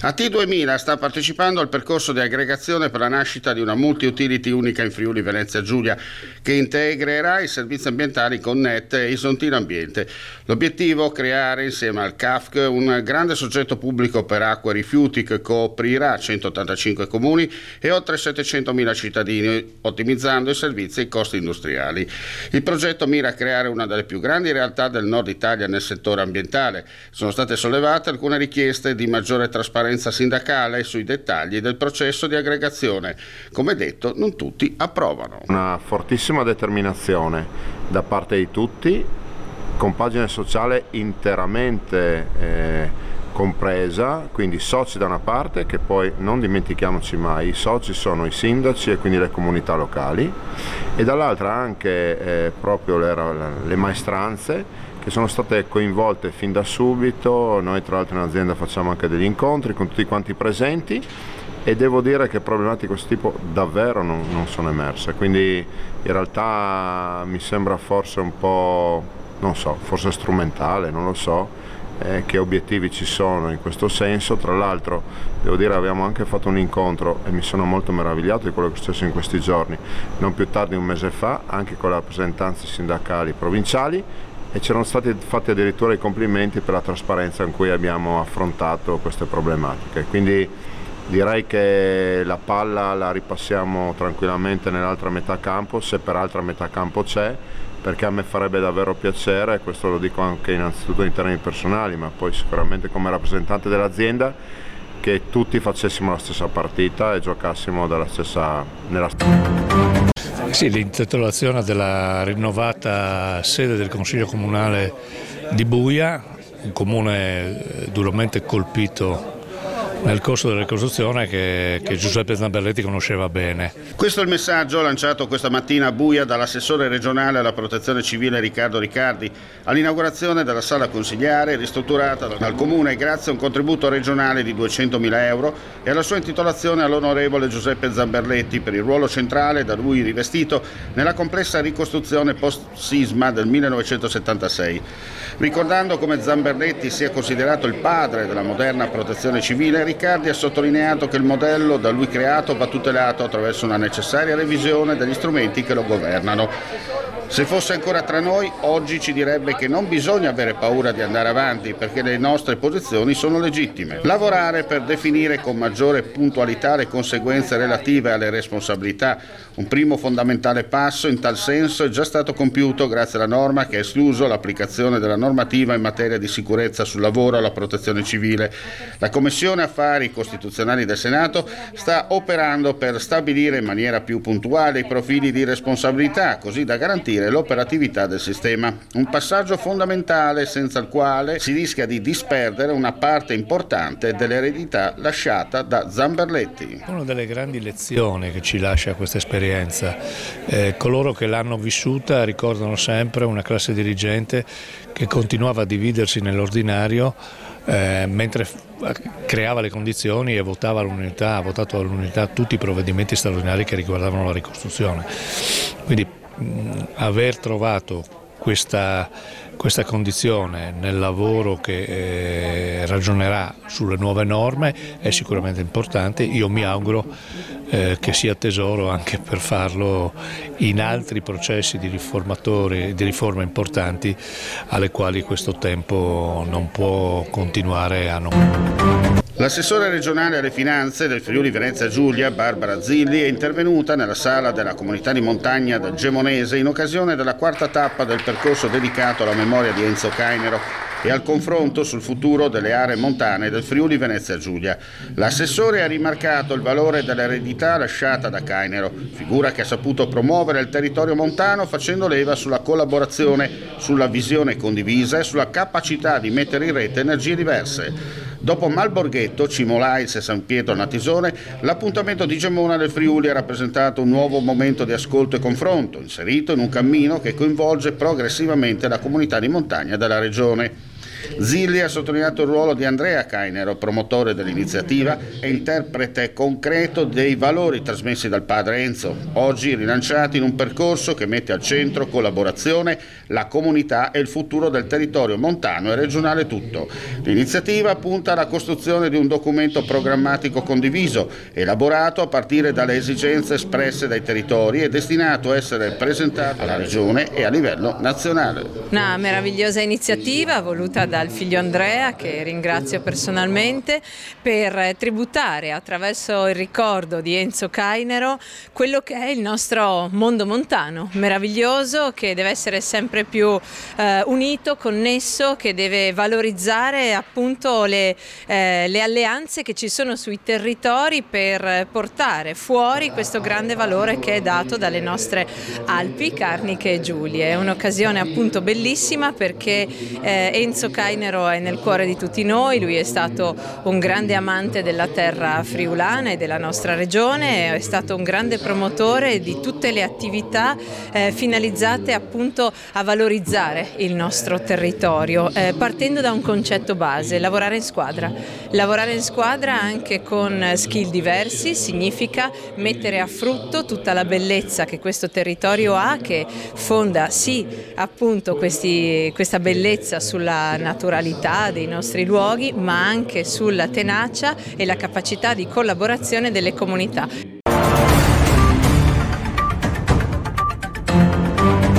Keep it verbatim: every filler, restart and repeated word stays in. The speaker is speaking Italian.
A T duemila sta partecipando al percorso di aggregazione per la nascita di una multi-utility unica in Friuli Venezia Giulia che integrerà i servizi ambientali con Net e Isontino Ambiente. L'obiettivo è creare insieme al C A F C un grande soggetto pubblico per acqua e rifiuti che coprirà centottantacinque comuni e oltre settecentomila cittadini, ottimizzando i servizi e i costi industriali. Il progetto mira a creare una delle più grandi realtà del nord Italia nel settore ambientale. Sono state sollevate alcune richieste di maggiore trasparenza sindacale sui dettagli del processo di aggregazione. Come detto, non tutti approvano. Una fortissima determinazione da parte di tutti, compagine sociale interamente eh, compresa, quindi soci da una parte, che poi non dimentichiamoci mai, i soci sono i sindaci e quindi le comunità locali, e dall'altra anche eh, proprio le, le maestranze che sono state coinvolte fin da subito. Noi tra l'altro in azienda facciamo anche degli incontri con tutti quanti presenti e devo dire che problematiche di questo tipo davvero non, non sono emerse, quindi in realtà mi sembra forse un po', non so, forse strumentale, non lo so, eh, che obiettivi ci sono in questo senso. Tra l'altro devo dire abbiamo anche fatto un incontro e mi sono molto meravigliato di quello che è successo in questi giorni, non più tardi di un mese fa, anche con le rappresentanze sindacali provinciali, e c'erano stati fatti addirittura i complimenti per la trasparenza con cui abbiamo affrontato queste problematiche. Quindi direi che la palla la ripassiamo tranquillamente nell'altra metà campo, se per altra metà campo c'è, perché a me farebbe davvero piacere, e questo lo dico anche innanzitutto in termini personali, ma poi sicuramente come rappresentante dell'azienda, che tutti facessimo la stessa partita e giocassimo dalla stessa, nella stessa. Sì, l'intitolazione della rinnovata sede del Consiglio Comunale di Buia, un comune duramente colpito nel corso della ricostruzione che, che Giuseppe Zamberletti conosceva bene. Questo è il messaggio lanciato questa mattina a Buia dall'assessore regionale alla protezione civile Riccardo Riccardi all'inaugurazione della sala consiliare ristrutturata dal comune grazie a un contributo regionale di duecentomila euro e alla sua intitolazione all'onorevole Giuseppe Zamberletti per il ruolo centrale da lui rivestito nella complessa ricostruzione post-sisma del millenovecentosettantasei. Ricordando come Zamberletti sia considerato il padre della moderna protezione civile, Riccardi ha sottolineato che il modello da lui creato va tutelato attraverso una necessaria revisione degli strumenti che lo governano. Se fosse ancora tra noi, oggi ci direbbe che non bisogna avere paura di andare avanti perché le nostre posizioni sono legittime. Lavorare per definire con maggiore puntualità le conseguenze relative alle responsabilità. Un primo fondamentale passo in tal senso è già stato compiuto grazie alla norma che ha escluso l'applicazione della normativa in materia di sicurezza sul lavoro alla protezione civile. La Commissione Affari Costituzionali del Senato sta operando per stabilire in maniera più puntuale i profili di responsabilità, così da garantire l'operatività del sistema. Un passaggio fondamentale senza il quale si rischia di disperdere una parte importante dell'eredità lasciata da Zamberletti. Una delle grandi lezioni che ci lascia questa esperienza, eh, coloro che l'hanno vissuta ricordano sempre una classe dirigente che continuava a dividersi nell'ordinario eh, mentre creava le condizioni e votava all'unità, ha votato all'unità tutti i provvedimenti straordinari che riguardavano la ricostruzione. Quindi aver trovato questa, questa condizione nel lavoro che eh, ragionerà sulle nuove norme è sicuramente importante. Io mi auguro eh, che sia tesoro anche per farlo in altri processi di riformatori, di riforme importanti alle quali questo tempo non può continuare a non. L'assessore regionale alle finanze del Friuli Venezia Giulia, Barbara Zilli, è intervenuta nella sala della comunità di montagna del Gemonese in occasione della quarta tappa del percorso dedicato alla memoria di Enzo Cainero e al confronto sul futuro delle aree montane del Friuli Venezia Giulia. L'assessore ha rimarcato il valore dell'eredità lasciata da Cainero, figura che ha saputo promuovere il territorio montano facendo leva sulla collaborazione, sulla visione condivisa e sulla capacità di mettere in rete energie diverse. Dopo Malborghetto, Cimolais e San Pietro Natisone, l'appuntamento di Gemona del Friuli ha rappresentato un nuovo momento di ascolto e confronto, inserito in un cammino che coinvolge progressivamente la comunità di montagna della regione. Zilli ha sottolineato il ruolo di Andrea Cainero, promotore dell'iniziativa e interprete concreto dei valori trasmessi dal padre Enzo, oggi rilanciati in un percorso che mette al centro collaborazione, la comunità e il futuro del territorio montano e regionale tutto. L'iniziativa punta alla costruzione di un documento programmatico condiviso, elaborato a partire dalle esigenze espresse dai territori e destinato a essere presentato alla regione e a livello nazionale. Una meravigliosa iniziativa voluta dal figlio Andrea, che ringrazio personalmente, per tributare attraverso il ricordo di Enzo Cainero quello che è il nostro mondo montano, meraviglioso, che deve essere sempre più eh, unito, connesso, che deve valorizzare appunto le, eh, le alleanze che ci sono sui territori per portare fuori questo grande valore che è dato dalle nostre Alpi Carniche e Giulie. È un'occasione appunto bellissima perché eh, Enzo Cainero è nel cuore di tutti noi, lui è stato un grande amante della terra friulana e della nostra regione, è stato un grande promotore di tutte le attività eh, finalizzate appunto a valorizzare il nostro territorio, eh, partendo da un concetto base: lavorare in squadra. Lavorare in squadra anche con skill diversi significa mettere a frutto tutta la bellezza che questo territorio ha, che fonda sì appunto questi, questa bellezza sulla naturalità dei nostri luoghi, ma anche sulla tenacia e la capacità di collaborazione delle comunità.